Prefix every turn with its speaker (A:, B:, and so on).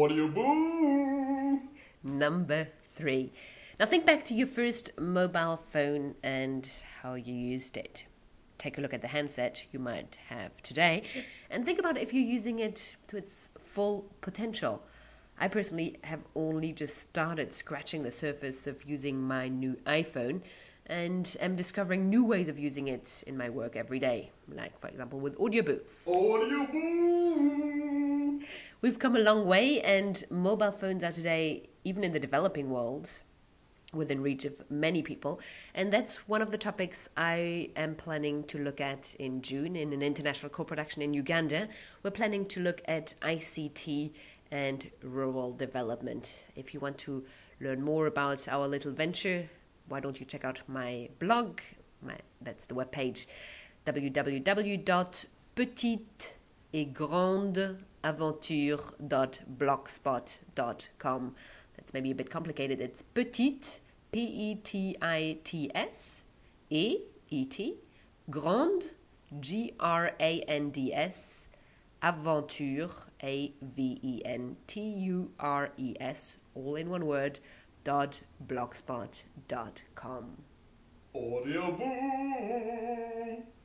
A: Audio Boo!
B: Number 3. Now think back to your first mobile phone and how you used it. Take a look at the handset you might have today and think about if you're using it to its full potential. I personally have only just started scratching the surface of using my new iPhone and am discovering new ways of using it in my work every day, like for example with Audioboo.
A: Audio Boo!
B: We've come a long way, and mobile phones are today, even in the developing world, within reach of many people. And that's one of the topics I am planning to look at in June in an international co-production in Uganda. We're planning to look at ICT and rural development. If you want to learn more about our little venture, why don't you check out my blog? That's the webpage, petiteetgrandeaventure.blogspot.com. That's maybe a bit complicated. It's petite, P-E-T-I-T-S, E-E-T, grande, G-R-A-N-D-S, aventure, A-V-E-N-T-U-R-E-S, all in one word, .blogspot.com.
A: Audio Boo!